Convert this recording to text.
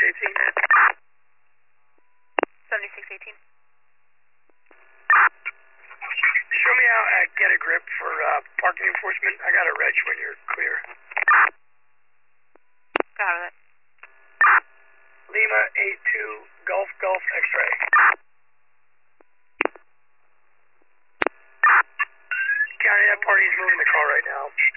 7618. Show me out at Get a Grip for parking enforcement. I got a reg when you're clear. Got it. Lima 82 Golf X-ray. County, that party's moving the car right now.